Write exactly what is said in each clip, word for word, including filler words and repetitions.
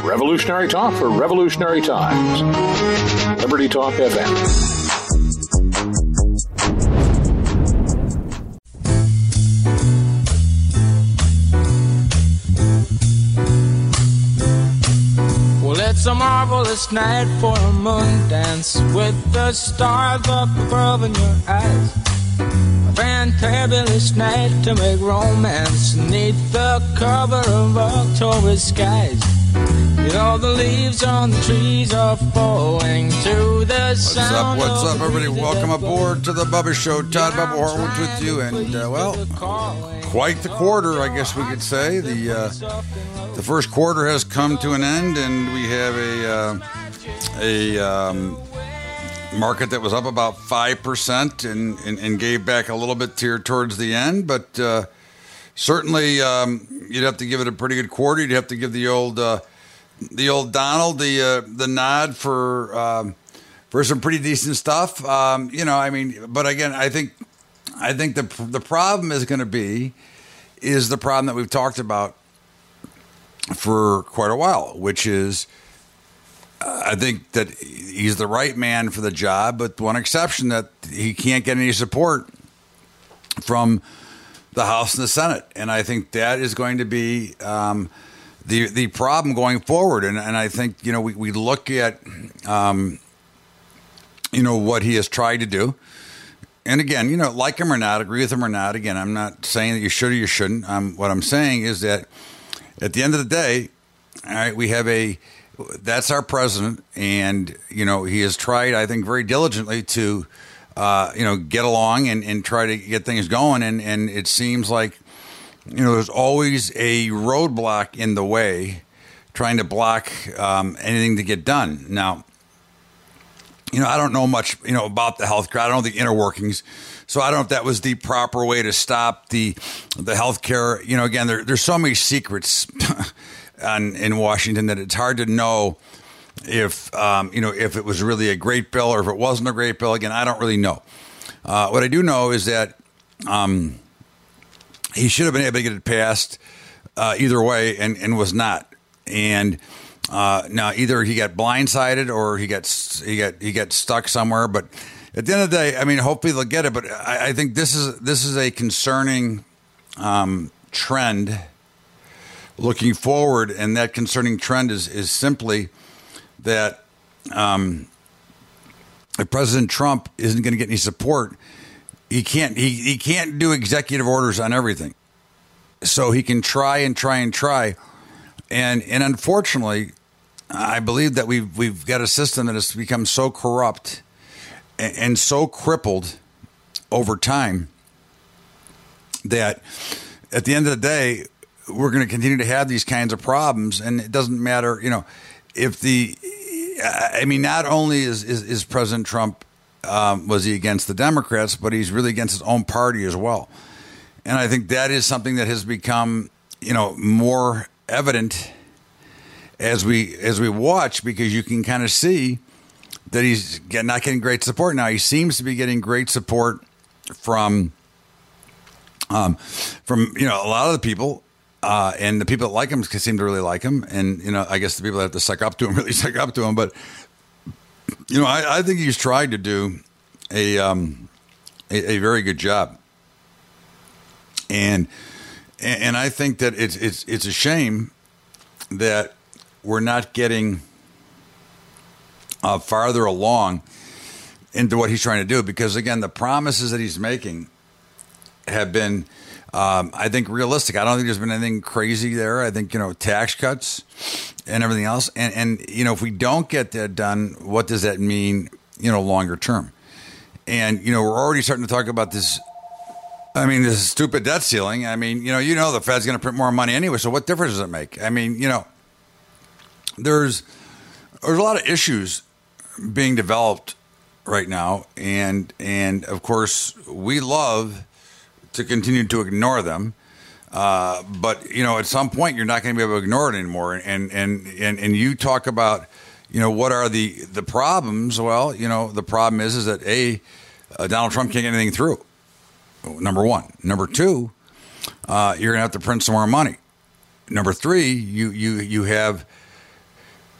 Revolutionary talk for revolutionary times. Liberty Talk F M. It's a marvelous night for a moon dance with the stars up above in your eyes. A fantabulous night to make romance neath the cover of October skies. You know the leaves on the trees are falling to the sound. What's up, what's of up, everybody? the Welcome aboard to the Bubba Show. Todd Bubba Horowitz with you, and, uh, well, quite the quarter, I guess we could say. The uh, the first quarter has come to an end, and we have a, uh, a um, market that was up about five percent and, and, and gave back a little bit here towards the end, but uh, certainly um, you'd have to give it a pretty good quarter. You'd have to give the old... Uh, The old Donald, the uh, the nod for um, for some pretty decent stuff, um, you know. I mean, but again, I think I think the the problem is going to be is the problem that we've talked about for quite a while, which is uh, I think that he's the right man for the job, but one exception, that he can't get any support from the House and the Senate, and I think that is going to be. Um, The the problem going forward, and, and I think, you know, we, we look at, um, you know, what he has tried to do. And again, you know, like him or not, agree with him or not, again, I'm not saying that you should or you shouldn't. Um, what I'm saying is that at the end of the day, all right, we have a, that's our president. And, you know, he has tried, I think, very diligently to, uh, you know, get along and, and try to get things going. And, and it seems like, you know, there's always a roadblock in the way, trying to block um, anything to get done. Now, you know, I don't know much, you know, about the health care. I don't know the inner workings, so I don't know if that was the proper way to stop the the health care. You know, again, there, there's so many secrets on, in Washington that it's hard to know if um, you know if it was really a great bill or if it wasn't a great bill. Again, I don't really know. Uh, what I do know is that. Um, He should have been able to get it passed uh, either way, and, and was not. And uh, now either he got blindsided or he got he got he got stuck somewhere. But at the end of the day, I mean, hopefully they'll get it. But I, I think this is this is a concerning um, trend looking forward, and that concerning trend is is simply that um, if President Trump isn't going to get any support. He can't he, he can't do executive orders on everything. So he can try and try and try. And and unfortunately, I believe that we've we've got a system that has become so corrupt and, and so crippled over time that at the end of the day, we're going to continue to have these kinds of problems. And it doesn't matter, you know, if the I mean, not only is is, is President Trump Um, was he against the Democrats, but he's really against his own party as well. And I think that is something that has become, you know, more evident as we as we watch, because you can kind of see that he's get, not getting great support. Now, he seems to be getting great support from, um, from you know, a lot of the people. Uh, and the people that like him seem to really like him. And, you know, I guess the people that have to suck up to him really suck up to him. But you know, I, I think he's tried to do a, um, a a very good job, and and I think that it's it's it's a shame that we're not getting uh, farther along into what he's trying to do, because again, the promises that he's making have been, um, I think, realistic. I don't think there's been anything crazy there. I think, you know, tax cuts and everything else. And, and, you know, if we don't get that done, what does that mean, you know, longer term? And, you know, we're already starting to talk about this. I mean, this stupid debt ceiling. I mean, you know, you know, the Fed's going to print more money anyway. So what difference does it make? I mean, you know, there's, there's a lot of issues being developed right now. And, and of course, we love to continue to ignore them. Uh, but, you know, at some point, you're not going to be able to ignore it anymore. And, and, and, and you talk about, you know, what are the, the problems? Well, you know, the problem is, is that A, uh, Donald Trump can't get anything through. Number one. Number two, uh, you're going to have to print some more money. Number three, you, you, you have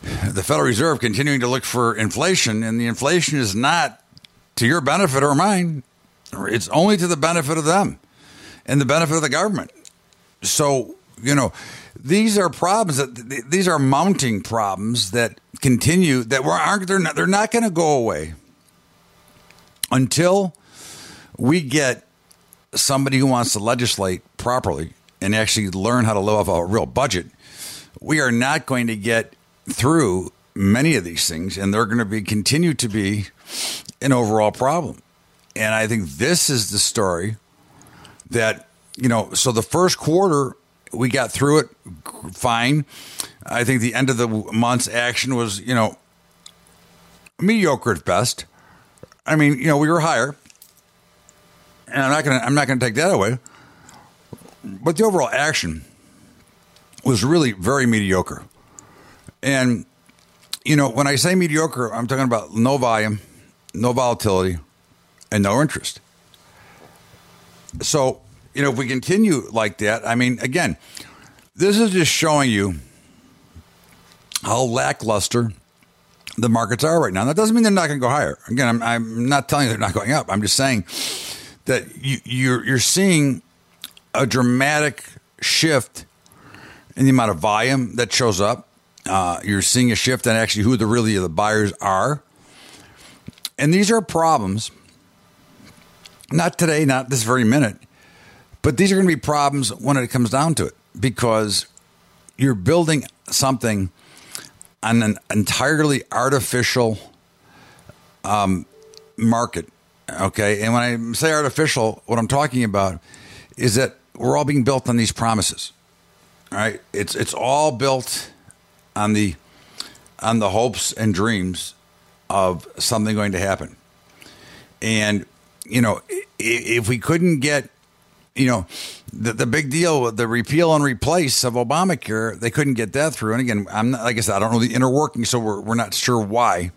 the Federal Reserve continuing to look for inflation, and the inflation is not to your benefit or mine. It's only to the benefit of them and the benefit of the government. So, you know, these are problems that these are mounting problems that continue that aren't they're not, they're not going to go away until we get somebody who wants to legislate properly and actually learn how to live off a real budget. We are not going to get through many of these things, and they're going to be continue to be an overall problem. And I think this is the story that, you know, so the first quarter, we got through it fine. I think the end of the month's action was, you know, mediocre at best. I mean, you know, we were higher, and I'm not going to, I'm not going to take that away. But the overall action was really very mediocre. And, you know, when I say mediocre, I'm talking about no volume, no volatility, and no interest. So, you know, if we continue like that, I mean, again, this is just showing you how lackluster the markets are right now. That doesn't mean they're not going to go higher. Again, I'm, I'm not telling you they're not going up. I'm just saying that you, you're, you're seeing a dramatic shift in the amount of volume that shows up. Uh, you're seeing a shift in actually who the really the buyers are. And these are problems. Not today, not this very minute, but these are going to be problems when it comes down to it, because you're building something on an entirely artificial um, market, okay? And when I say artificial, what I'm talking about is that we're all being built on these promises, all right? It's it's all built on the on the hopes and dreams of something going to happen, and you know, if we couldn't get, you know, the, the big deal with the repeal and replace of Obamacare, they couldn't get that through. And again, I'm not, like I said, I don't know the inner workings, so we're, we're not sure why.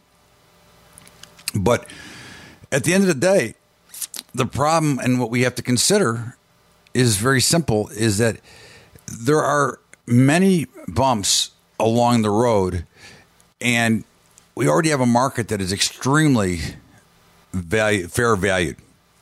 But at the end of the day, the problem and what we have to consider is very simple, is that there are many bumps along the road, and we already have a market that is extremely value, fair valued.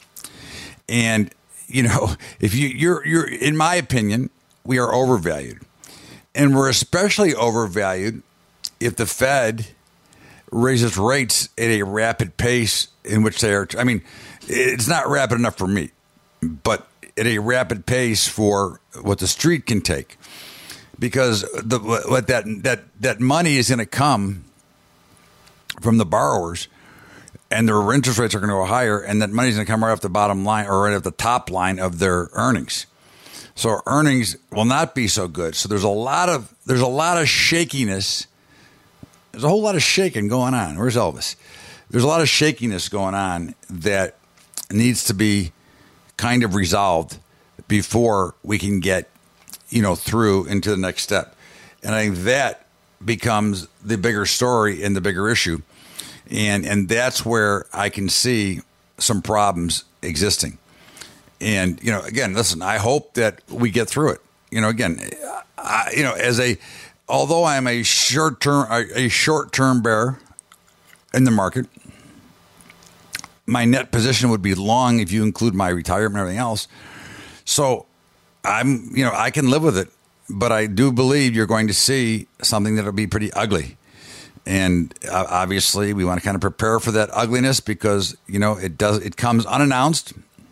And, you know, if you, you're, you're, in my opinion, we are overvalued. And we're especially overvalued if the Fed raises rates at a rapid pace in which they are, I mean, it's not rapid enough for me, but at a rapid pace for what the street can take. Because the, what that, that, that money is going to come from the borrowers, and their interest rates are going to go higher, and that money's going to come right off the bottom line or right off the top line of their earnings. So earnings will not be so good. So there's a lot of there's a lot of shakiness. There's a whole lot of shaking going on. Where's Elvis? There's a lot of shakiness going on that needs to be kind of resolved before we can get, you know, through into the next step. And I think that becomes the bigger story and the bigger issue. And and that's where I can see some problems existing. And, you know, again, listen, I hope that we get through it. You know, again, I, you know, as a, although I'm a short term, a short term bear in the market, my net position would be long if you include my retirement and everything else. So I'm, you know, I can live with it, but I do believe you're going to see something that'll be pretty ugly. And uh, obviously, we want to kind of prepare for that ugliness, because, you know, it does. It comes unannounced.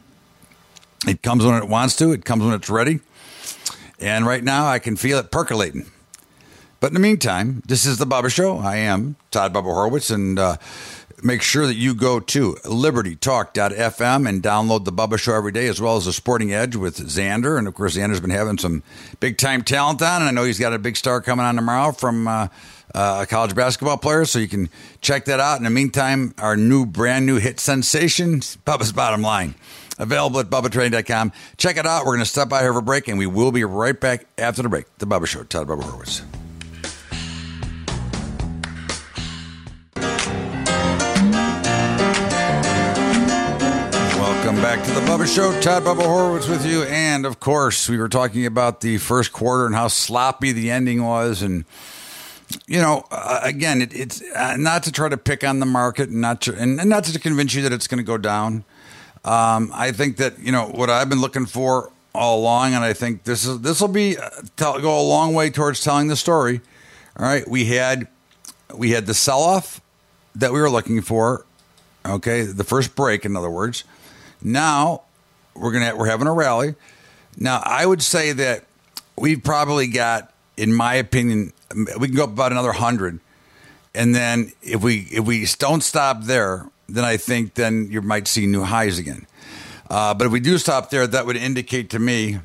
It comes when it wants to. It comes when it's ready. And right now, I can feel it percolating. But in the meantime, this is the Bubba Show. I am Todd Bubba Horowitz, and uh, make sure that you go to liberty talk dot f m and download the Bubba Show every day, as well as the Sporting Edge with Xander. And of course, Xander's been having some big time talent on, and I know he's got a big star coming on tomorrow from Uh, Uh, a college basketball player, so you can check that out. In the meantime, our new, brand new hit sensation, Bubba's Bottom Line, available at bubba trading dot com. Check it out. We're going to step by here for a break, and we will be right back after the break. The Bubba Show, Todd Bubba Horowitz. Welcome back to the Bubba Show. Todd Bubba Horowitz with you. And, of course, we were talking about the first quarter and how sloppy the ending was, and you know, uh, again, it, it's uh, not to try to pick on the market, and not to, and, and not to convince you that it's going to go down. Um, I think that, you know, what I've been looking for all along, and I think this is this will be uh, tell, go a long way towards telling the story. All right, we had we had the sell off that we were looking for. Okay, the first break, in other words. Now we're gonna we're having a rally. Now I would say that we've probably got, in my opinion, we can go up about another hundred, and then if we if we don't stop there, then I think then you might see new highs again. Uh, but if we do stop there, that would indicate to me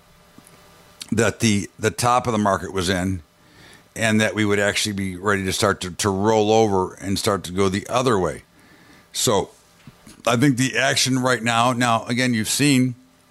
that the the top of the market was in, and that we would actually be ready to start to, to roll over and start to go the other way. So I think the action right now, now again, you've seen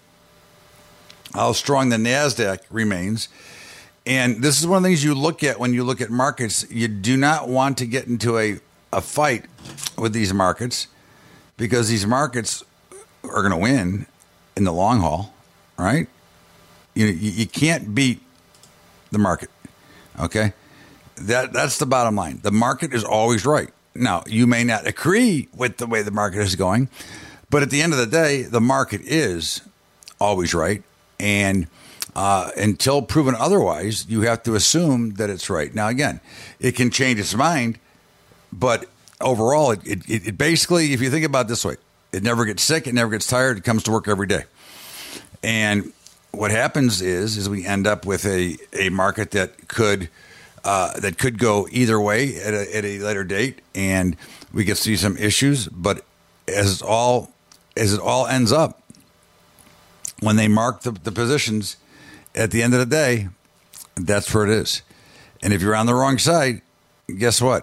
how strong the NASDAQ remains. And this is one of the things you look at when you look at markets. You do not want to get into a, a fight with these markets, because these markets are going to win in the long haul, right? You, you you can't beat the market, okay? That That's the bottom line. The market is always right. Now, you may not agree with the way the market is going, but at the end of the day, the market is always right. And uh, until proven otherwise, you have to assume that it's right. Now, again, it can change its mind, but overall, it, it, it basically, if you think about it this way, it never gets sick, it never gets tired, it comes to work every day. And what happens is, is we end up with a, a market that could uh, that could go either way at a, at a later date, and we could see some issues. But as it all as it all ends up, when they mark the, the positions at the end of the day, that's where it is. And if you're on the wrong side, guess what?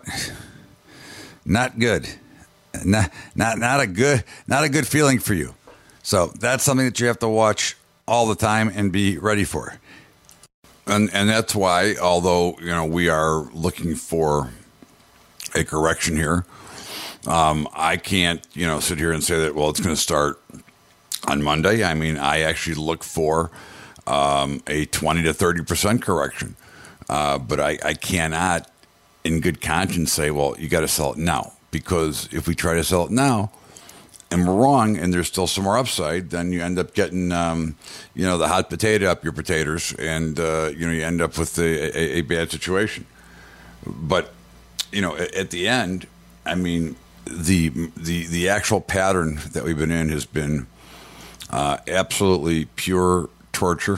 Not good. Not, not not a good not a good feeling for you. So that's something that you have to watch all the time and be ready for. And and that's why, although, you know, we are looking for a correction here, um, I can't, you know, sit here and say that, well, it's going to start on Monday. I mean, I actually look for um, a twenty to thirty percent correction. Uh, but I, I cannot, in good conscience, say, well, you got to sell it now. Because if we try to sell it now and we're wrong and there's still some more upside, then you end up getting, um, you know, the hot potato up your potatoes, and, uh, you know, you end up with a, a, a bad situation. But, you know, at, at the end, I mean, the, the, the actual pattern that we've been in has been uh, absolutely pure torture.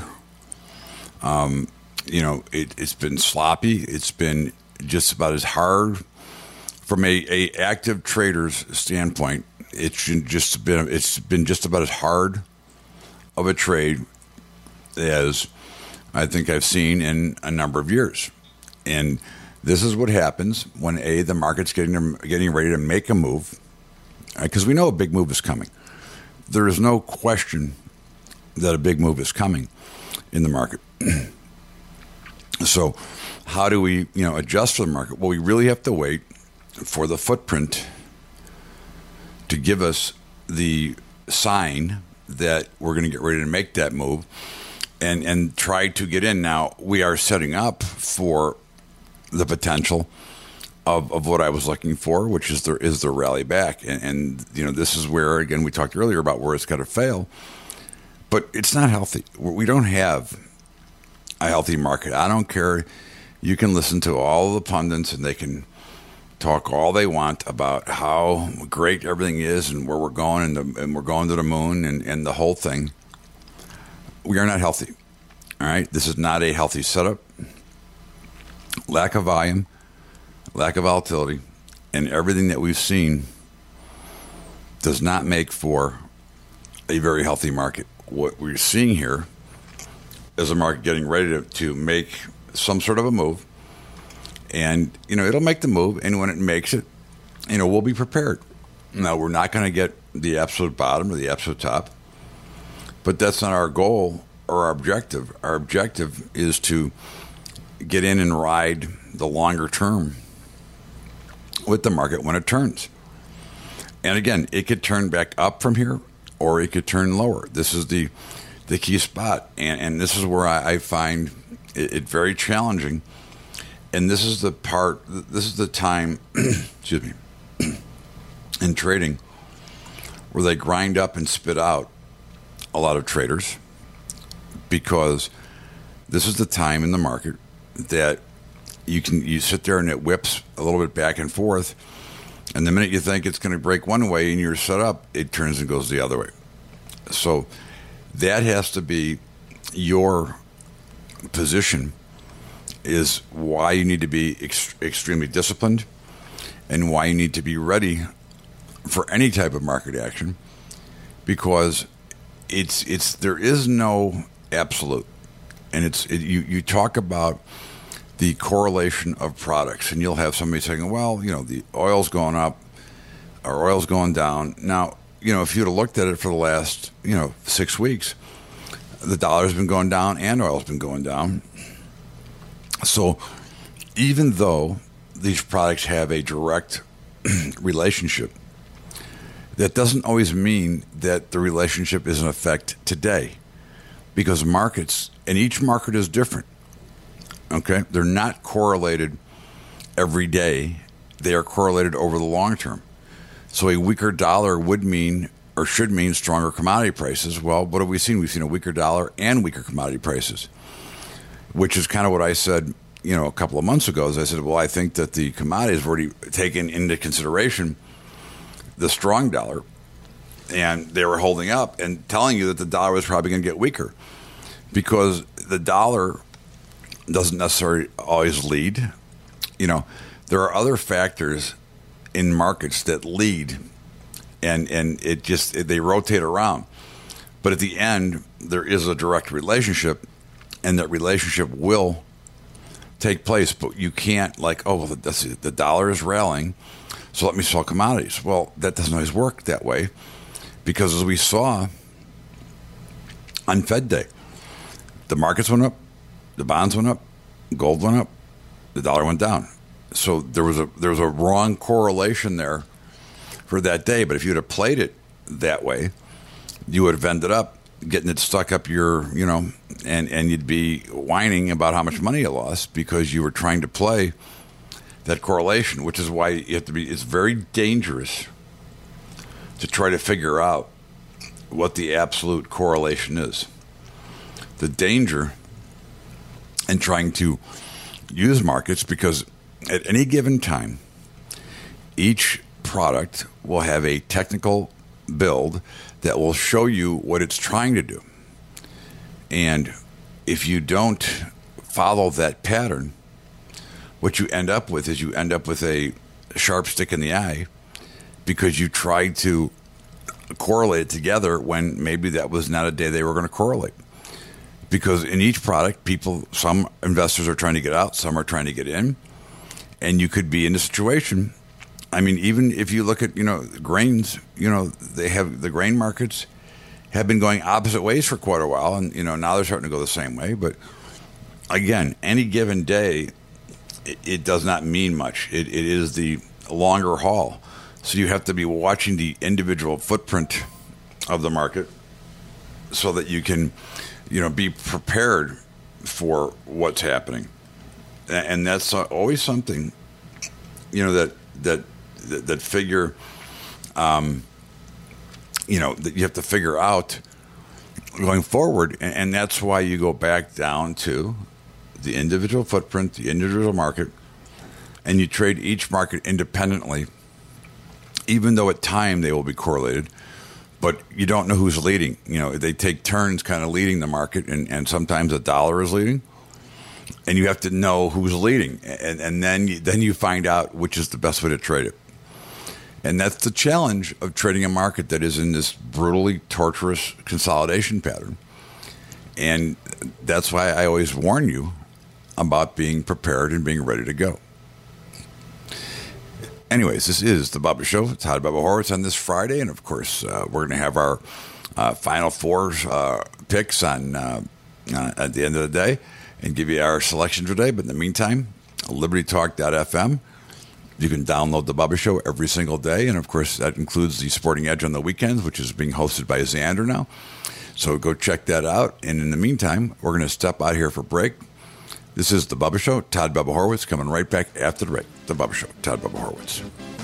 Um, you know, it, it's been sloppy. It's been just about as hard. From a, a active trader's standpoint, it's just been it's been just about as hard of a trade as I think I've seen in a number of years. And this is what happens when a the market's getting getting ready to make a move, because we know a big move is coming. There is no question that a big move is coming in the market. So, how do we you know adjust for the market? Well, we really have to wait for the footprint to give us the sign that we're going to get ready to make that move, and and try to get in. Now, we are setting up for the potential of, of what I was looking for, which is the is the rally back. And, and you know, this is where, again, we talked earlier about where it's got to fail, but it's not healthy. We don't have a healthy market. I don't care. You can listen to all the pundits, and they can talk all they want about how great everything is and where we're going, and, the, and we're going to the moon and, and the whole thing. We are not healthy. All right? This is not a healthy setup. Lack of volume, lack of volatility, and everything that we've seen does not make for a very healthy market. What we're seeing here is a market getting ready to, to make some sort of a move. And, you know, it'll make the move, and when it makes it, you know, we'll be prepared. Now, we're not going to get the absolute bottom or the absolute top, but that's not our goal or our objective. Our objective is to get in and ride the longer term with the market when it turns. And again, it could turn back up from here, or it could turn lower. This is the the key spot, and, and this is where I, I find it, it very challenging and this is the part, this is the time, excuse me, in trading where they grind up and spit out a lot of traders, because this is the time in the market that you can you sit there and it whips a little bit back and forth, and the minute you think it's going to break one way and you're set up, it turns and goes the other way. So that has to be your position, is why you need to be ex- extremely disciplined and why you need to be ready for any type of market action, because it's it's there is no absolute. And it's it, you you talk about the correlation of products, and you'll have somebody saying, well, you know, the oil's going up or oil's going down. Now, you know, if you'd have looked at it for the last, you know, six weeks, the dollar's been going down and oil's been going down. So even though these products have a direct relationship, that doesn't always mean that the relationship is in effect today, because markets, and each market is different. Okay? They're not correlated every day. They are correlated over the long term. So a weaker dollar would mean, or should mean, stronger commodity prices. Well, what have we seen? We've seen a weaker dollar and weaker commodity prices, which is kind of what I said, you know, a couple of months ago. As I said, well, I think that the commodities have already taken into consideration the strong dollar, and they were holding up and telling you that the dollar was probably going to get weaker, because the dollar doesn't necessarily always lead. You know, there are other factors in markets that lead, and and it just it, they rotate around. But at the end, there is a direct relationship, and that relationship will take place. But you can't, like, oh, well, that's, the dollar is rallying, so let me sell commodities. Well, that doesn't always work that way, because as we saw on Fed Day, the markets went up, the bonds went up, gold went up, the dollar went down. So there was a there was a wrong correlation there for that day. But if you'd have played it that way, you would have ended up getting it stuck up your, you know, and, and you'd be whining about how much money you lost because you were trying to play that correlation, which is why you have to be, it's very dangerous to try to figure out what the absolute correlation is. The danger in trying to use markets, because at any given time, each product will have a technical build that will show you what it's trying to do. And if you don't follow that pattern, what you end up with is you end up with a sharp stick in the eye, because you tried to correlate it together when maybe that was not a day they were going to correlate. Because in each product, people, some investors are trying to get out, some are trying to get in, and you could be in a situation. I mean, even if you look at, you know, grains, you know, they have, the grain markets have been going opposite ways for quite a while, and, you know, now they're starting to go the same way. But again, any given day, it, it does not mean much. It, it is the longer haul. So you have to be watching the individual footprint of the market so that you can, you know, be prepared for what's happening. And that's always something, you know, that that that, that figure, um, you know, that you have to figure out going forward. And, and that's why you go back down to the individual footprint, the individual market, and you trade each market independently, even though at time they will be correlated. But you don't know who's leading. You know, they take turns kind of leading the market, and, and sometimes a dollar is leading. And you have to know who's leading, and, and then you, then you find out which is the best way to trade it. And that's the challenge of trading a market that is in this brutally torturous consolidation pattern. And that's why I always warn you about being prepared and being ready to go. Anyways, this is the Bubba Show. It's Howdy Bubba Horowitz on this Friday, and of course, uh, we're going to have our uh, Final Four uh, picks on uh, uh, at the end of the day, and give you our selection today. But in the meantime, liberty talk dot f m. You can download the Bubba Show every single day, and of course, that includes the Sporting Edge on the weekends, which is being hosted by Xander now. So go check that out. And in the meantime, we're going to step out here for break. This is The Bubba Show. Todd Bubba Horowitz coming right back after the break. The Bubba Show. Todd Bubba Horowitz.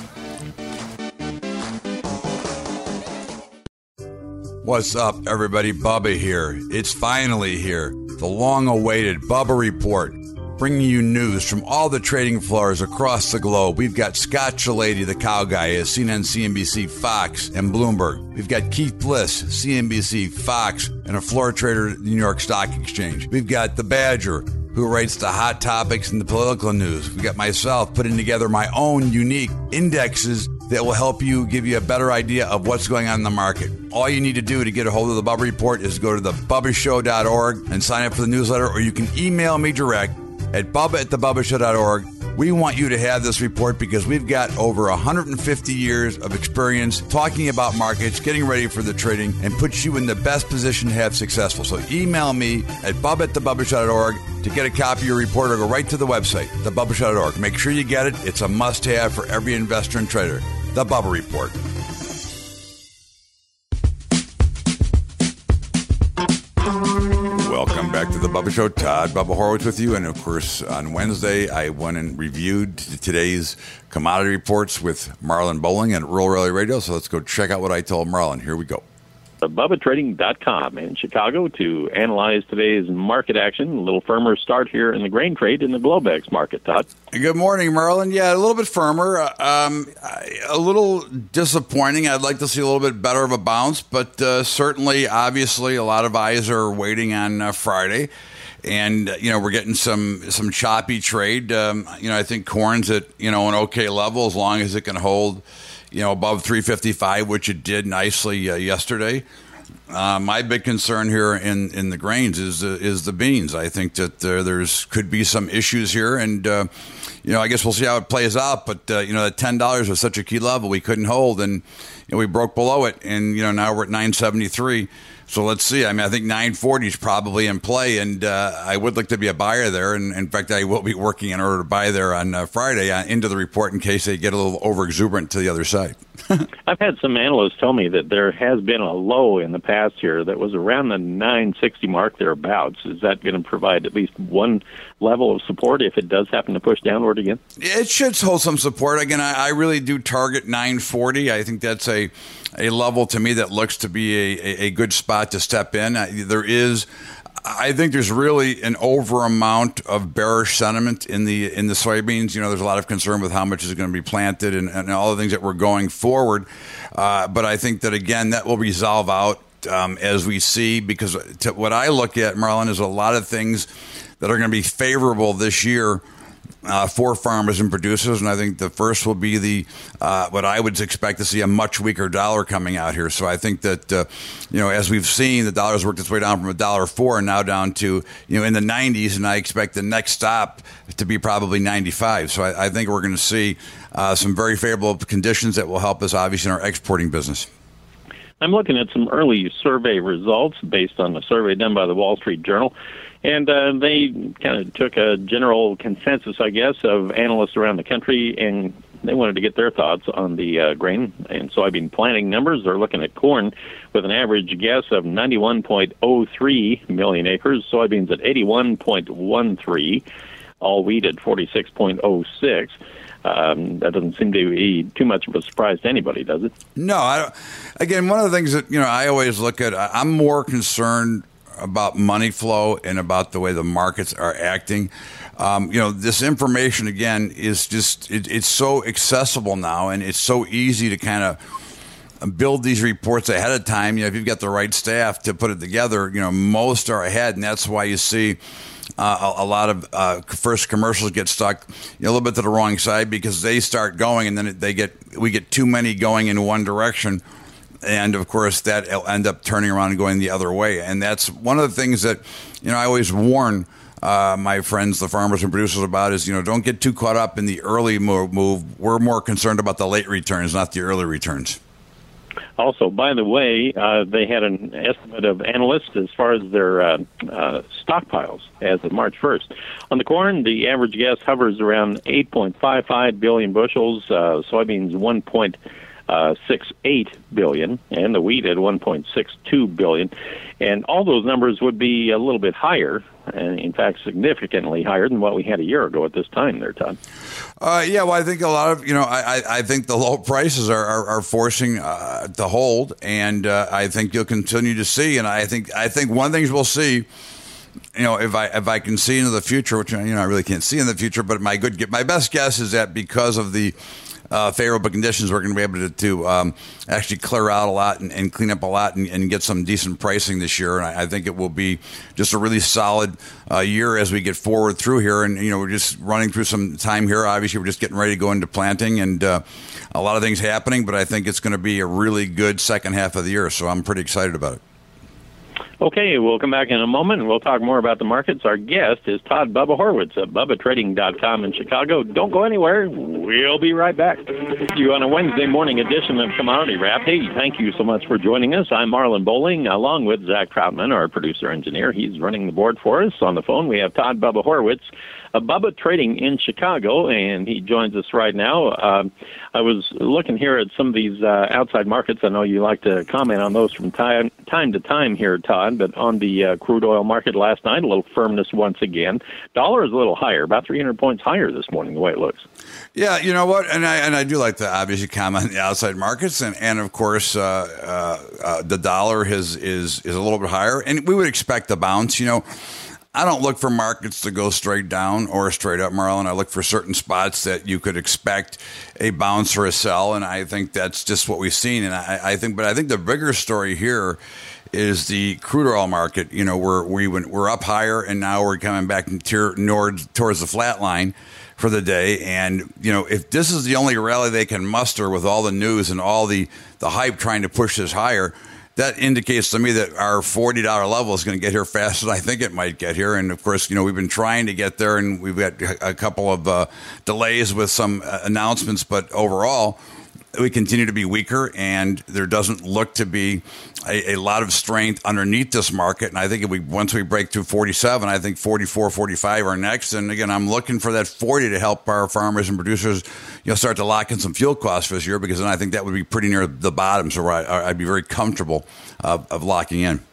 What's up, everybody? Bubba here. It's finally here. The long-awaited Bubba Report, bringing you news from all the trading floors across the globe. We've got Scott Shellady, the cow guy, at C N N, C N B C, Fox, and Bloomberg. We've got Keith Bliss, C N B C, Fox, and a floor trader at the New York Stock Exchange. We've got the Badger, who writes the hot topics and the political news. We've got myself putting together my own unique indexes that will help you, give you a better idea of what's going on in the market. All you need to do to get a hold of the Bubba Report is go to the bubba show dot org and sign up for the newsletter, or you can email me direct at bubba at the bubba show dot org. We want you to have this report because we've got over one hundred fifty years of experience talking about markets, getting ready for the trading, and puts you in the best position to have successful. So email me at bubba at the bubba show dot org to get a copy of your report, or go right to the website, the bubba show dot org. Make sure you get it. It's a must-have for every investor and trader. The Bubba Report. Welcome back to the Bubba Show. Todd Bubba Horowitz with you. And, of course, on Wednesday, I went and reviewed today's commodity reports with Marlon Bowling at Rural Rally Radio. So let's go check out what I told Marlon. Here we go. Bubba Trading dot com in Chicago to analyze today's market action. A little firmer start here in the grain trade in the Globex market, Todd. Good morning, Marlon. Yeah, a little bit firmer. Um, a little disappointing. I'd like to see a little bit better of a bounce, but uh, certainly, obviously, a lot of eyes are waiting on uh, Friday. And, uh, you know, we're getting some some choppy trade. Um, you know, I think corn's at, you know, an okay level as long as it can hold, you know, above three fifty-five, which it did nicely uh, yesterday. Uh, my big concern here in, in the grains is uh, is the beans. I think that uh, there's could be some issues here, and uh, you know, I guess we'll see how it plays out. But uh, you know, that ten dollars was such a key level we couldn't hold, and you know, we broke below it, and you know, now we're at nine seventy-three. So let's see. I mean, I think nine forty is probably in play, and uh, I would like to be a buyer there. And in fact, I will be working in order to buy there on uh, Friday uh, into the report in case they get a little over exuberant to the other side. I've had some analysts tell me that there has been a low in the past here that was around the nine sixty mark thereabouts. Is that going to provide at least one level of support if it does happen to push downward again? It should hold some support. Again, I, I really do target nine forty. I think that's a a level to me that looks to be a, a good spot to step in. There is, I think there's really an over amount of bearish sentiment in the in the soybeans. You know, there's a lot of concern with how much is going to be planted and, and all the things that we're going forward. Uh, but I think that, again, that will resolve out um, as we see, because to, what I look at, Marlon, is a lot of things that are going to be favorable this year Uh, for farmers and producers, and I think the first will be the uh, what I would expect to see a much weaker dollar coming out here. So I think that uh, you know, as we've seen, the dollar's worked its way down from a dollar four and now down to, you know, in the nineties, and I expect the next stop to be probably ninety-five. So I, I think we're going to see uh, some very favorable conditions that will help us, obviously, in our exporting business. I'm looking at some early survey results based on a survey done by the Wall Street Journal. And uh, they kind of took a general consensus, I guess, of analysts around the country, and they wanted to get their thoughts on the uh, grain and soybean planting numbers. They're looking at corn with an average guess of ninety-one point oh three million acres, soybeans at eighty-one point one three, all wheat at forty-six point oh six. Um, that doesn't seem to be too much of a surprise to anybody, does it? No. I don't. Again, one of the things that, you know, I always look at, I'm more concerned about money flow and about the way the markets are acting. Um, you know, this information, again, is just, it, it's so accessible now, and it's so easy to kind of build these reports ahead of time. You know, if you've got the right staff to put it together, you know, most are ahead, and that's why you see Uh, a, a lot of uh, first commercials get stuck, you know, a little bit to the wrong side because they start going, and then they get we get too many going in one direction, and of course that will end up turning around and going the other way. And that's one of the things that, you know, I always warn uh, my friends, the farmers and producers, about is, you know, don't get too caught up in the early move. move. We're more concerned about the late returns, not the early returns. Also, by the way, uh, they had an estimate of analysts as far as their uh, uh, stockpiles as of March first. On the corn, the average guess hovers around eight point five five billion bushels, uh, soybeans one point uh, six point eight billion dollars, and the wheat at one point six two billion dollars. And all those numbers would be a little bit higher, and in fact significantly higher than what we had a year ago at this time there, Todd. Uh, yeah, well, I think a lot of, you know, I, I think the low prices are, are, are forcing uh, to hold, and uh, I think you'll continue to see, and I think I think one of the things we'll see, you know, if I if I can see into the future, which, you know, I really can't see in the future, but my good my best guess is that because of the Uh, favorable conditions, we're going to be able to, to um, actually clear out a lot and, and clean up a lot and, and get some decent pricing this year. And I, I think it will be just a really solid uh, year as we get forward through here. And, you know, we're just running through some time here. Obviously, we're just getting ready to go into planting and uh, a lot of things happening. But I think it's going to be a really good second half of the year. So I'm pretty excited about it. Okay, we'll come back in a moment, and we'll talk more about the markets. Our guest is Todd Bubba Horwitz at Bubba Trading dot com in Chicago. Don't go anywhere. We'll be right back. You on a Wednesday morning edition of Commodity Wrap. Hey, thank you so much for joining us. I'm Marlon Bowling, along with Zach Troutman, our producer-engineer. He's running the board for us. On the phone, we have Todd Bubba Horwitz of Bubba Trading in Chicago, and he joins us right now. Um, I was looking here at some of these uh, outside markets. I know you like to comment on those from time, time to time here, Todd, but on the uh, crude oil market last night, a little firmness once again. Dollar is a little higher, about three hundred points higher this morning, the way it looks. Yeah, you know what, and I and I do like to obviously comment on the outside markets, and, and of course uh, uh, uh, the dollar has, is is a little bit higher, and we would expect a bounce. You know, I don't look for markets to go straight down or straight up, Marlon. I look for certain spots that you could expect a bounce or a sell, and I think that's just what we've seen. And I, I think, but I think the bigger story here is the crude oil market. You know, we're we went, we're up higher, and now we're coming back tier, towards towards the flat line for the day. And you know, if this is the only rally they can muster with all the news and all the the hype trying to push this higher, that indicates to me that our forty dollars level is going to get here faster than I think it might get here. And, of course, you know, we've been trying to get there, and we've got a couple of uh, delays with some uh, announcements. But overall, we continue to be weaker, and there doesn't look to be a, a lot of strength underneath this market. And I think if we once we break through forty-seven, I think forty-four, forty-five are next. And, again, I'm looking for that forty to help our farmers and producers, you know, start to lock in some fuel costs for this year, because then I think that would be pretty near the bottom. So I, I'd be very comfortable uh, of locking in.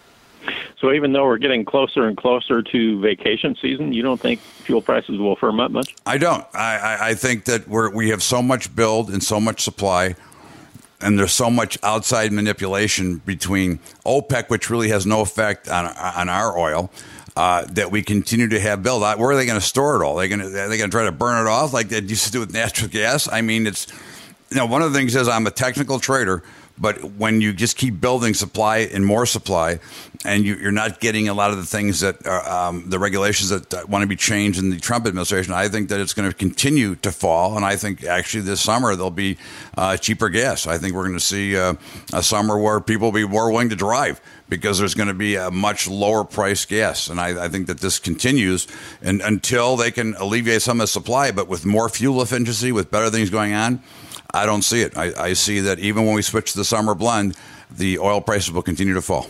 So even though we're getting closer and closer to vacation season, you don't think fuel prices will firm up much? I don't. I, I, I think that we're, we have so much build and so much supply, and there's so much outside manipulation between OPEC, which really has no effect on on our oil, uh, that we continue to have build. Where are they going to store it all? Are they going to are they going to try to burn it off like they used to do with natural gas? I mean, it's, you know, one of the things is I'm a technical trader. But when you just keep building supply and more supply, and you, you're not getting a lot of the things that are, um, the regulations that want to be changed in the Trump administration, I think that it's going to continue to fall. And I think actually this summer there'll be uh, cheaper gas. I think we're going to see uh, a summer where people will be more willing to drive because there's going to be a much lower price gas. And I, I think that this continues and, until they can alleviate some of the supply, but with more fuel efficiency, with better things going on, I don't see it. I, I see that even when we switch to the summer blend, the oil prices will continue to fall.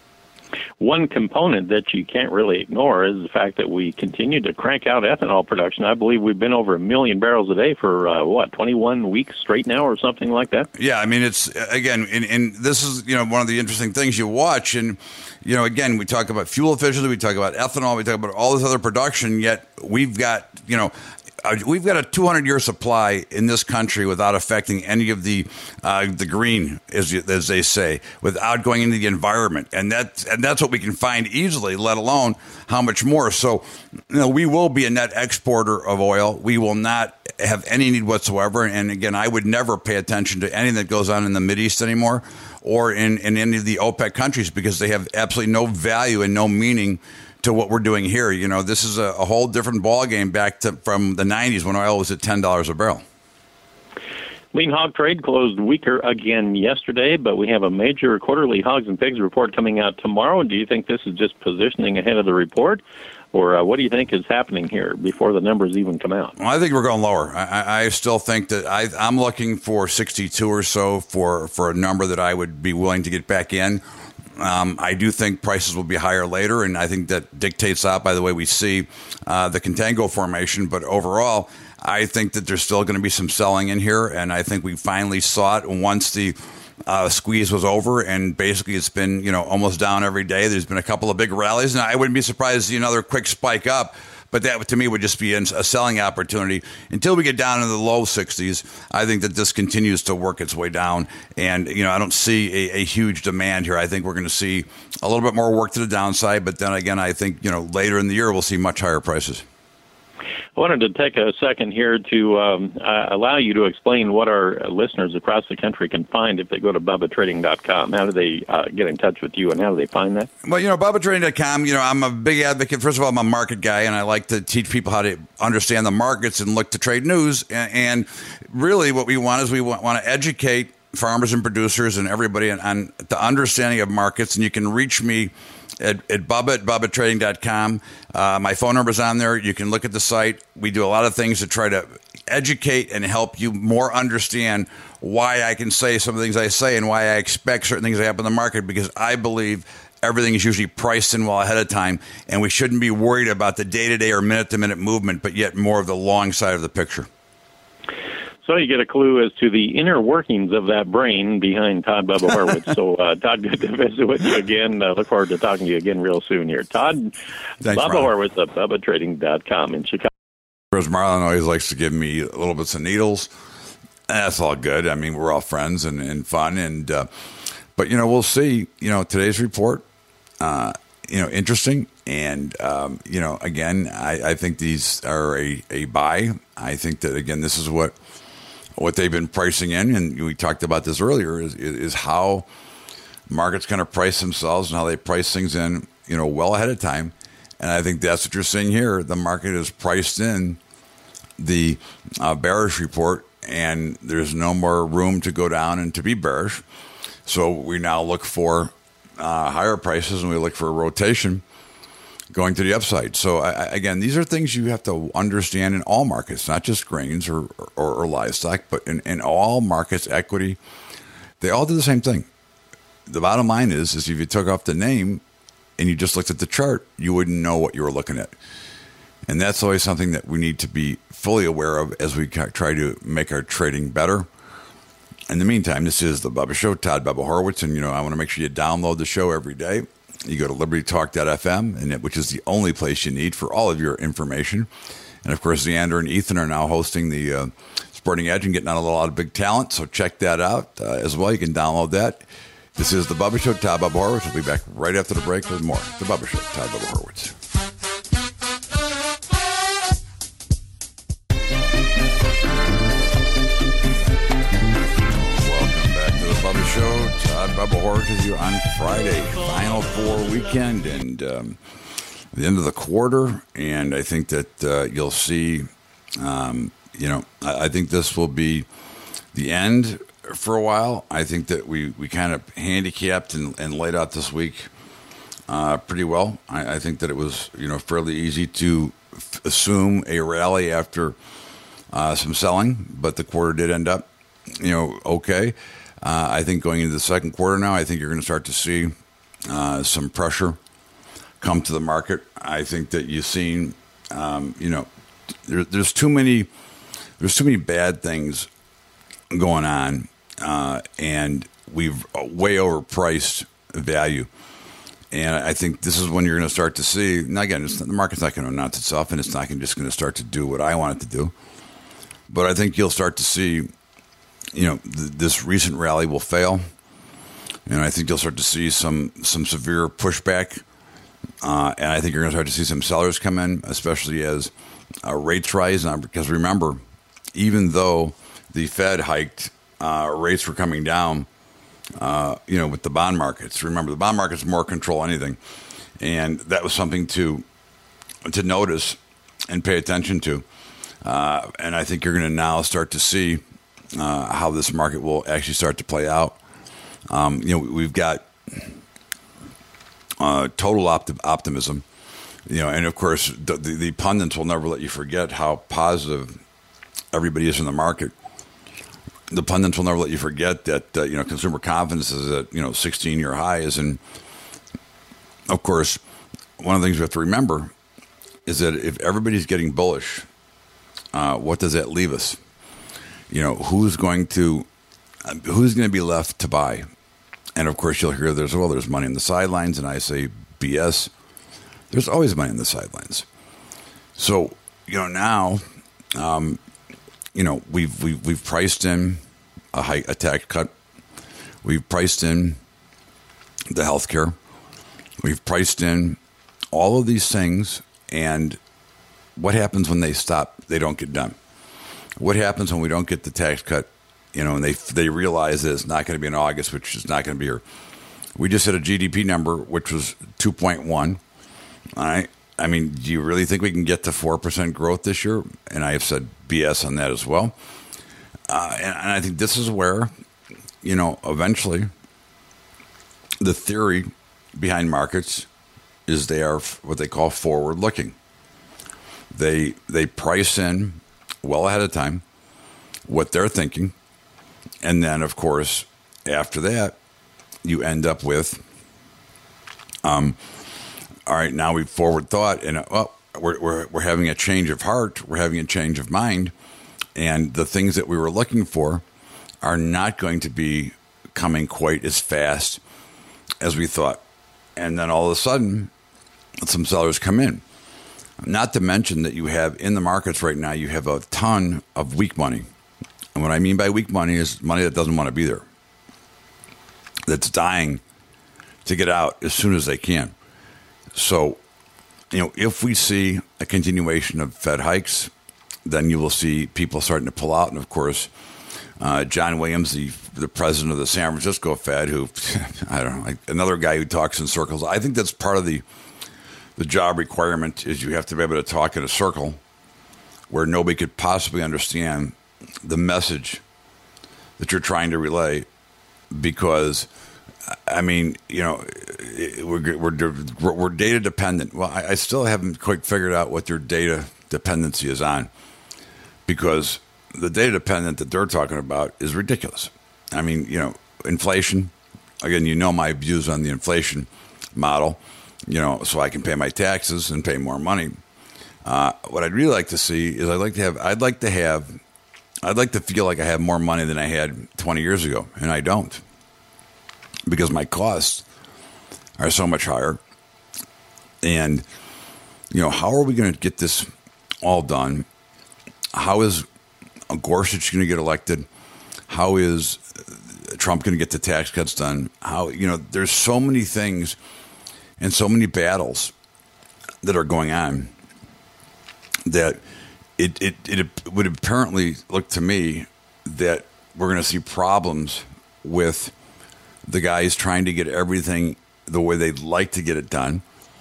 One component that you can't really ignore is the fact that we continue to crank out ethanol production. I believe we've been over a million barrels a day for, uh, what, twenty-one weeks straight now or something like that? Yeah, I mean, it's, again, and, and this is, you know, one of the interesting things you watch. And, you know, again, we talk about fuel efficiency, we talk about ethanol, we talk about all this other production, yet we've got, you know, we've got a two hundred year supply in this country without affecting any of the uh, the green, as, as they say, without going into the environment, and that and that's what we can find easily. Let alone how much more. So, you know, we will be a net exporter of oil. We will not have any need whatsoever. And again, I would never pay attention to anything that goes on in the Mideast anymore, or in, in any of the OPEC countries, because they have absolutely no value and no meaning to what we're doing here. You know, this is a, a whole different ballgame back to from the nineties when oil was at ten dollars a barrel. Lean hog trade closed weaker again yesterday, but we have a major quarterly hogs and pigs report coming out tomorrow. Do you think this is just positioning ahead of the report, or uh, what do you think is happening here before the numbers even come out? Well, I think we're going lower. I, I still think that I, I'm looking for sixty-two or so for, for a number that I would be willing to get back in. Um, I do think prices will be higher later, and I think that dictates out by the way we see uh, the contango formation. But overall, I think that there's still going to be some selling in here, and I think we finally saw it once the uh, squeeze was over, and basically it's been, you know, almost down every day. There's been a couple of big rallies, and I wouldn't be surprised to see another quick spike up. But that, to me, would just be a selling opportunity. Until we get down into the low sixties, I think that this continues to work its way down. And, you know, I don't see a, a huge demand here. I think we're going to see a little bit more work to the downside. But then again, I think, you know, later in the year, we'll see much higher prices. I wanted to take a second here to um, uh, allow you to explain what our listeners across the country can find if they go to Bubba Trading dot com. How do they uh, get in touch with you, and how do they find that? Well, you know, Bubba Trading dot com, you know, I'm a big advocate. First of all, I'm a market guy, and I like to teach people how to understand the markets and look to trade news. And, and really what we want is we want, want to educate farmers and producers and everybody on, on the understanding of markets. And you can reach me at, at Bubba at Bubba Trading dot com. Uh, my phone number's on there. You can look at the site. We do a lot of things to try to educate and help you more understand why I can say some of the things I say and why I expect certain things to happen in the market, because I believe everything is usually priced in well ahead of time, and we shouldn't be worried about the day-to-day or minute-to-minute movement, but yet more of the long side of the picture. So you get a clue as to the inner workings of that brain behind Todd Bubba Horwitz. So, uh, Todd, good to visit with you again. Uh, look forward to talking to you again real soon here. Todd, Thanks, Bubba Horwitz at Bubba Trading dot com in Chicago. Whereas Marlon always likes to give me a little bits of needles. And that's all good. I mean, we're all friends and, and fun. And uh, but, you know, we'll see. You know, today's report, uh, you know, interesting. And, um, you know, again, I, I think these are a, a buy. I think that, again, this is what what they've been pricing in, and we talked about this earlier, is, is how markets kind of price themselves and how they price things in, you know, well ahead of time. And I think that's what you're seeing here. The market is priced in the uh, bearish report, and there's no more room to go down and to be bearish. So we now look for uh, higher prices, and we look for a rotation going to the upside. So I, again, these are things you have to understand in all markets, not just grains or, or, or livestock, but in, in all markets, equity, they all do the same thing. The bottom line is, is if you took off the name and you just looked at the chart, you wouldn't know what you were looking at. And that's always something that we need to be fully aware of as we try to make our trading better. In the meantime, this is the Bubba Show, Todd Bubba Horwitz, and you know I want to make sure you download the show every day. You go to liberty talk dot f m, and it, which is the only place you need for all of your information. And of course, Leander and Ethan are now hosting the uh, Sporting Edge and getting on a lot of big talent. So check that out uh, as well. You can download that. This is the Bubba Show, Todd Bubba Horwitz. We'll be back right after the break with more. The Bubba Show, Todd Bubba Horwitz. Bubba Show, Todd Bubba Horwitz with you on Friday, Final Four weekend, and um, the end of the quarter. And I think that uh, you'll see, um, you know, I, I think this will be the end for a while. I think that we, we kind of handicapped and, and laid out this week uh, pretty well. I, I think that it was, you know, fairly easy to f- assume a rally after uh, some selling, but the quarter did end up, you know, okay. Uh, I think going into the second quarter now, I think you're going to start to see uh, some pressure come to the market. I think that you've seen, um, you know, there, there's too many, there's too many bad things going on, uh, and we've way overpriced value. And I think this is when you're going to start to see. Now again, it's not, the market's not going to announce itself, and it's not gonna, just going to start to do what I want it to do. But I think you'll start to see. You know, th- this recent rally will fail, and I think you'll start to see some some severe pushback. Uh, and I think you're going to start to see some sellers come in, especially as uh, rates rise. Now, because remember, even though the Fed hiked, uh, rates were coming down. Uh, you know, with the bond markets. Remember, the bond market's more control than anything, and that was something to to notice and pay attention to. Uh, and I think you're going to now start to see. Uh, how this market will actually start to play out. Um, you know, we've got uh, total opti- optimism, you know, and of course the, the, the pundits will never let you forget how positive everybody is in the market. The pundits will never let you forget that, uh, you know, consumer confidence is at, you know, sixteen-year highs, and of course, one of the things we have to remember is that if everybody's getting bullish, uh, what does that leave us? You know, who's going to who's going to be left to buy? And of course, you'll hear there's well, there's money on the sidelines, and I say B S. There's always money on the sidelines. So you know now, um, you know we've we've we've priced in a hike, a tax cut. We've priced in the healthcare. We've priced in all of these things, and what happens when they stop? They don't get done. What happens when we don't get the tax cut? You know, and they they realize that it's not going to be in August, which is not going to be here. We just had a G D P number, which was two point one. All right. I mean, do you really think we can get to four percent growth this year? And I have said B S on that as well. Uh, and, and I think this is where, you know, eventually the theory behind markets is they are what they call forward-looking. They they price in well ahead of time what they're thinking, and then, of course, after that, you end up with, um, all right, now we've forward thought, and well, we're we're we're having a change of heart, we're having a change of mind, and the things that we were looking for are not going to be coming quite as fast as we thought. And then all of a sudden, some sellers come in. Not to mention that you have in the markets right now, you have a ton of weak money. And what I mean by weak money is money that doesn't want to be there, that's dying to get out as soon as they can. So, you know, if we see a continuation of Fed hikes, then you will see people starting to pull out. And of course, uh, John Williams, the the president of the San Francisco Fed, who, I don't know, like another guy who talks in circles. I think that's part of the the job requirement is you have to be able to talk in a circle where nobody could possibly understand the message that you're trying to relay, because, I mean, you know, we're we're, we're data dependent. Well, I, I still haven't quite figured out what their data dependency is on, because the data dependent that they're talking about is ridiculous. I mean, you know, inflation, again, you know my views on the inflation model, you know, so I can pay my taxes and pay more money. Uh, what I'd really like to see is I'd like to have, I'd like to have, I'd like to feel like I have more money than I had twenty years ago, and I don't, because my costs are so much higher. And, you know, how are we going to get this all done? How is Gorsuch going to get elected? How is Trump going to get the tax cuts done? How, you know, there's so many things and so many battles that are going on that it, it, it would apparently look to me that we're going to see problems with the guys trying to get everything the way they'd like to get it done.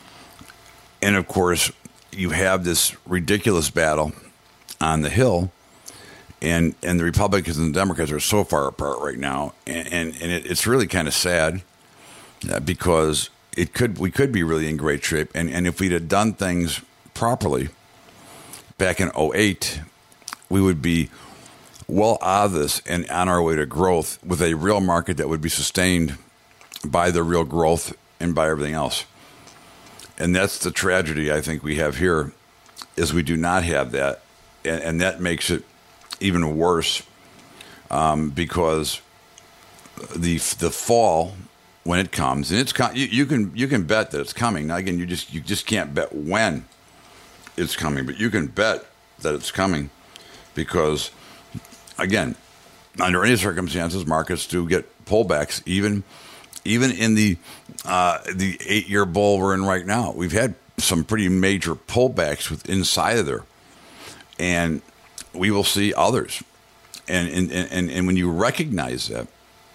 And of course, you have this ridiculous battle on the Hill, and and the Republicans and the Democrats are so far apart right now, and and, and it, it's really kind of sad, uh, because it could we could be really in great shape, and, and if we'd have done things properly back in oh eight, we would be well out of this and on our way to growth with a real market that would be sustained by the real growth and by everything else. And that's the tragedy I think we have here, is we do not have that. And, and that makes it even worse, um, because the the fall, when it comes, and it's you, you can you can bet that it's coming. Now again, you just you just can't bet when it's coming, but you can bet that it's coming, because again, under any circumstances, markets do get pullbacks. Even even in the uh, the eight year bull we're in right now, we've had some pretty major pullbacks with inside of there. And we will see others. And, and and and when you recognize that,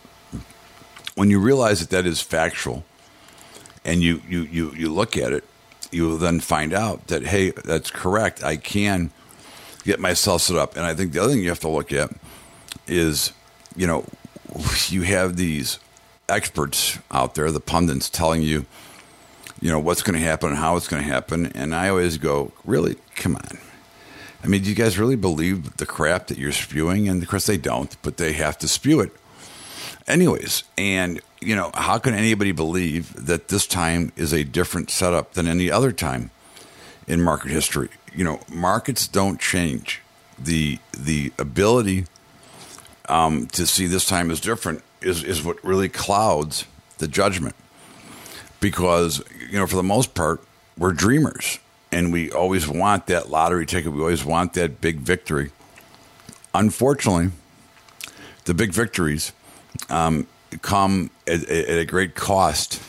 when you realize that that is factual, and you, you, you, you look at it, you will then find out that, hey, that's correct. I can get myself set up. And I think the other thing you have to look at is, you know, you have these experts out there, the pundits, telling you, you know, what's going to happen and how it's going to happen. And I always go, really? Come on. I mean, do you guys really believe the crap that you're spewing? And of course they don't, but they have to spew it. anyways, and, you know, how can anybody believe that this time is a different setup than any other time in market history? You know, markets don't change. The the ability um, to see this time is different is, is what really clouds the judgment. Because, you know, for the most part, we're dreamers. And we always want that lottery ticket. We always want that big victory. Unfortunately, the big victories um, come at, at a great cost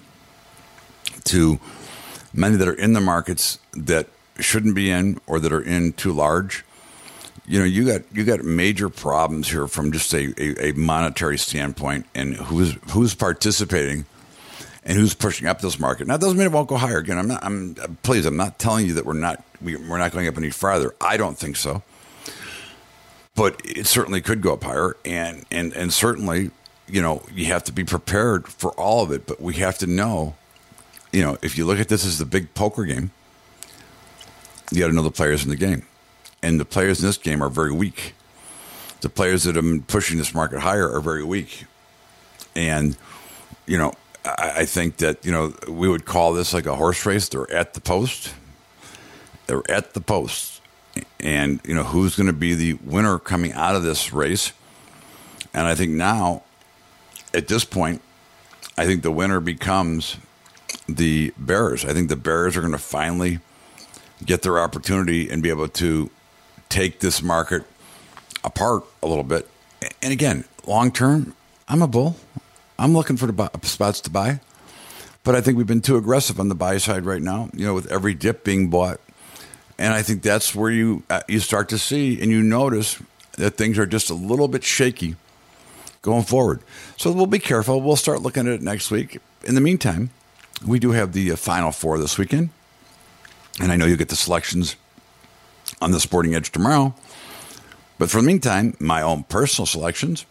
to many that are in the markets that shouldn't be in or that are in too large. You know, you got you got major problems here from just a, a, a monetary standpoint, and who's who's participating and who's pushing up this market. Now, that doesn't mean it won't go higher. Again, I'm not. I'm please. I'm not telling you that we're not we, we're not going up any farther. I don't think so. But it certainly could go up higher, and, and, and certainly, you know, you have to be prepared for all of it. But we have to know, you know, if you look at this as the big poker game, you got to know the players in the game. And the players in this game are very weak. The players that have been pushing this market higher are very weak. And, you know, I, I think that, you know, we would call this like a horse race. They're at the post. They're at the post. And, you know, who's going to be the winner coming out of this race? And I think now, at this point, I think the winner becomes the bears. I think the bears are going to finally get their opportunity and be able to take this market apart a little bit. And again, long term, I'm a bull. I'm looking for the bu- spots to buy. But I think we've been too aggressive on the buy side right now, you know, with every dip being bought. And I think that's where you uh, you start to see and you notice that things are just a little bit shaky going forward. So we'll be careful. We'll start looking at it next week. In the meantime, we do have the uh, Final Four this weekend. And I know you'll get the selections on the Sporting Edge tomorrow. But for the meantime, my own personal selections,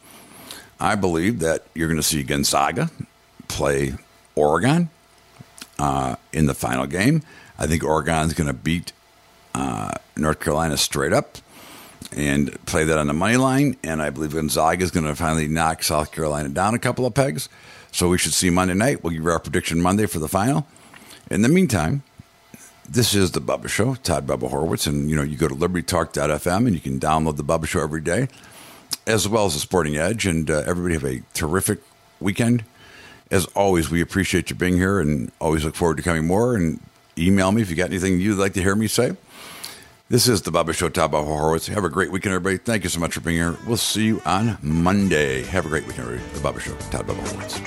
I believe that you're going to see Gonzaga play Oregon uh, in the final game. I think Oregon's going to beat Uh, North Carolina straight up and play that on the money line. And I believe Gonzaga is going to finally knock South Carolina down a couple of pegs. So we should see Monday night. We'll give you our prediction Monday for the final. In the meantime, this is the Bubba Show, Todd Bubba Horowitz. And, you know, you go to liberty talk dot f m and you can download the Bubba Show every day, as well as the Sporting Edge. And uh, everybody have a terrific weekend. As always, we appreciate you being here and always look forward to coming more. And email me if you got anything you'd like to hear me say. This is the Bubba Show, Todd Bubba Horowitz. Have a great weekend, everybody. Thank you so much for being here. We'll see you on Monday. Have a great weekend, everybody. The Bubba Show, Todd Bubba Horowitz.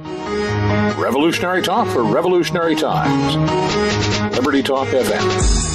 Revolutionary talk for revolutionary times. Liberty Talk F M.